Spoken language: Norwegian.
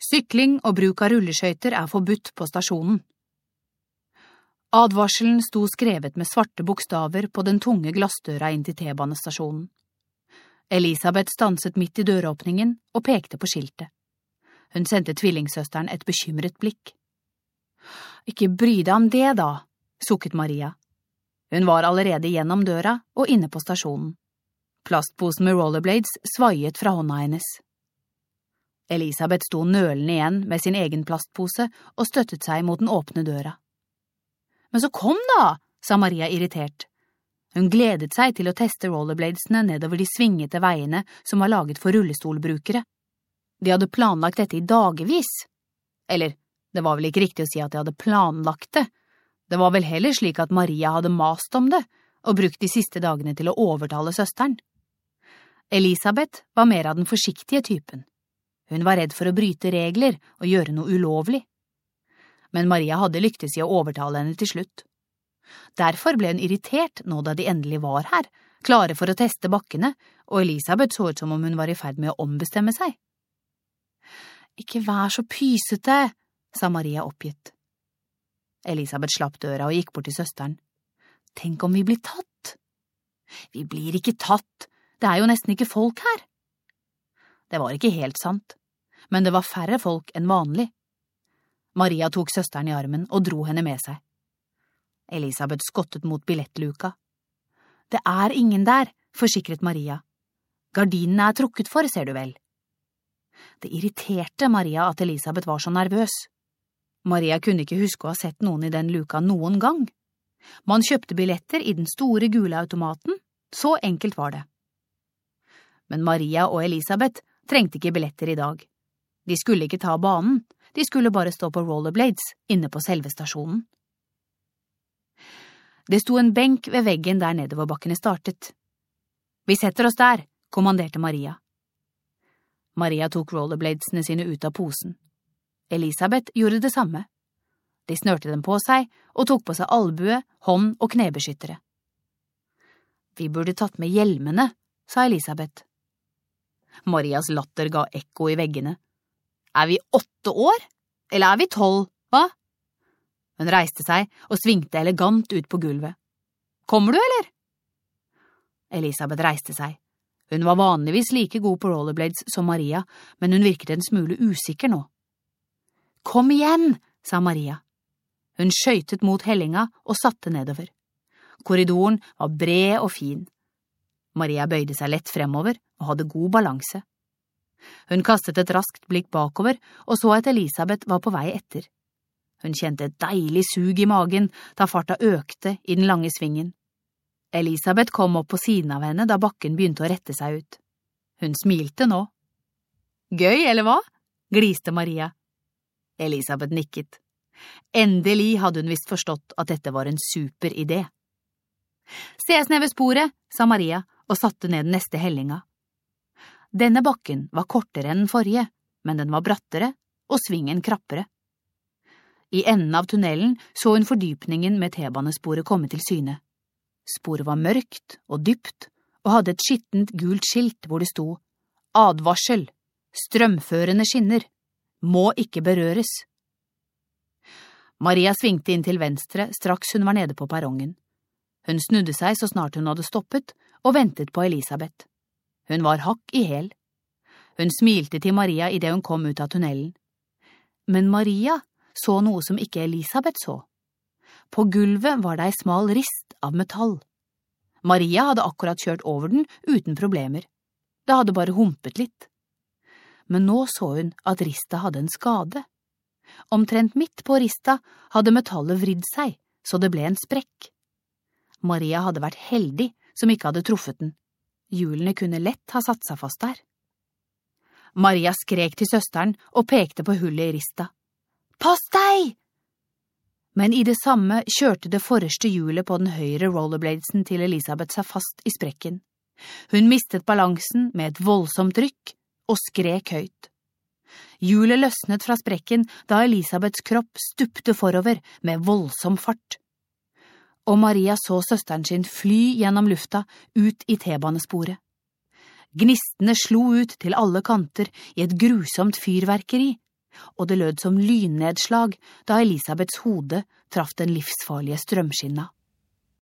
Sykling og bruk av rulleskøyter forbudt på stasjonen. Advarselen sto skrevet med svarte bokstaver på den tunge glassdøra inn til T-banestasjonen. Elisabeth stanset midt i døråpningen og pekte på skiltet. Hun sendte tvillingsøsteren et bekymret blikk. «Ikke bry deg om det da», sukket Maria. Hun var allerede gjennom døra og inne på stasjonen. Plastposen med rollerblades svaiet fra hånda hennes. Elisabeth sto nølende igjen med sin egen plastpose og støttet seg mot den åpne døra. «Men så kom da», sa Maria irritert. Hun gledet seg til å teste rollerbladesene nedover de svingete veiene som var laget for rullestolbrukere. De hadde planlagt dette i dagevis. Eller, det var vel ikke riktig å si at de hadde planlagt det. Det var vel heller slik at Maria hadde mast om det, og brukt de siste dagene til å overtale søsteren. Elisabeth var mer av den forsiktige typen. Hun var redd for å bryte regler og gjøre noe ulovlig. Men Maria hadde lyktes i å overtale henne til slutt. Derfor ble hun irritert nå da de endelig var her, klare for å teste bakkene, og Elisabeth så ut som om hun var i ferd med å ombestemme seg. «Ikke vær så pysete», sa Maria oppgitt. Elisabeth slapp døra og gikk bort til søsteren. «Tenk om vi blir tatt?» «Vi blir ikke tatt, det jo nesten ikke folk her». Det var ikke helt sant, men det var færre folk enn vanlig. Maria tok søsteren i armen og dro henne med seg. Elisabeth skottet mot billettluka. «Det ingen der», forsikret Maria. «Gardinene trukket for, ser du vel». Det irriterte Maria at Elisabeth var så nervøs. Maria kunne ikke huske å ha sett noen i den luka noen gang. Man kjøpte billetter i den store gule automaten, så enkelt var det. Men Maria og Elisabeth trengte ikke billetter i dag. De skulle ikke ta banen, de skulle bare stå på rollerblades inne på selve stasjonen. Det sto en benk ved veggen der nedoverbakkene startet. «Vi setter oss der», kommanderte Maria. Maria tok rollerbladesene sine ut av posen. Elisabeth gjorde det samme. De snørte dem på seg og tok på seg albue, hånd og knebeskyttere. «Vi burde tatt med hjelmene», sa Elisabeth. Marias latter ga ekko i veggene. «Vi 8 år? Eller vi 12, hva?» Hun reiste seg og svingte elegant ut på gulvet. «Kommer du, eller?» Elisabeth reiste seg. Hun var vanligvis like god på rollerblades som Maria, men hun virket en smule usikker nå. «Kom igjen», sa Maria. Hun skjøytet mot hellinga og satte nedover. Korridoren var bred og fin. Maria bøyde seg lett fremover og hadde god balanse. Hun kastet et raskt blikk bakover og så at Elisabeth var på vei etter. Hun kjente et deilig sug i magen da farta økte i den lange svingen. Elisabeth kom opp på siden av henne da bakken begynte å rette seg ut. Hun smilte nå. «Gøy, eller hva?» gliste Maria. Elisabeth nikket. Endelig hadde hun visst forstått at dette var en super idé. «Ses ned ved sporet», sa Maria og satte ned den neste hellinga. Denne bakken var kortere enn den forrige, men den var brattere og svingen krappere. I enden av tunnelen så hun fordypningen med T-banesporet komme til syne. Sporet var mørkt og dypt og hadde et skittent gult skilt hvor det sto «Advarsel! Strømførende skinner! Må ikke berøres!» Maria svingte inn til venstre straks hun var nede på perrongen. Hun snudde seg så snart hun hadde stoppet og ventet på Elisabeth. Hun var hakk i hæl. Hun smilte til Maria i det hun kom ut av tunnelen. Men Maria så noe som ikke Elisabeth så. På gulvet var det en smal rist av metall. Maria hadde akkurat kjørt over den uten problemer. Det hadde bare humpet litt. Men nå så hun at rista hadde en skade. Omtrent midt på rista hadde metallet vridd seg, så det ble en sprekk. Maria hadde vært heldig som ikke hadde truffet den. Hjulene kunne lett ha satt seg fast der. Maria skrek til søsteren og pekte på hullet i rista. «Pass deg!» Men i det samme kjørte det forreste hjulet på den høyre rollerbladesen til Elisabeth seg fast i sprekken. Hun mistet balansen med et voldsomt rykk og skrek høyt. Hjulet løsnet fra sprekken da Elisabeths kropp stupte forover med voldsom fart. Og Maria så søsteren sin fly gjennom lufta ut i T-banesporet. Gnistene slo ut til alle kanter i et grusomt fyrverkeri, og det lød som lynnedslag da Elisabeths hode traff den livsfarlige strømskinna.